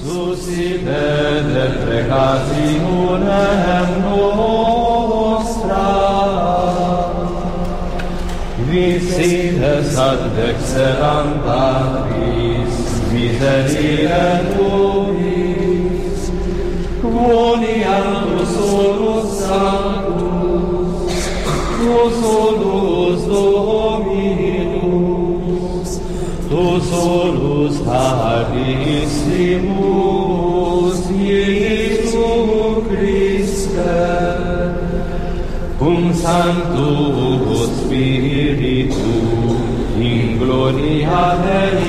suscite precationem nostra, visites ad excelam Patris, miserere nobis, quoniantus solus sanctus, tu solus Dominus, tu solus Carissimus, Iesu Christe, cum Sanctus Spiritu, in gloria Dei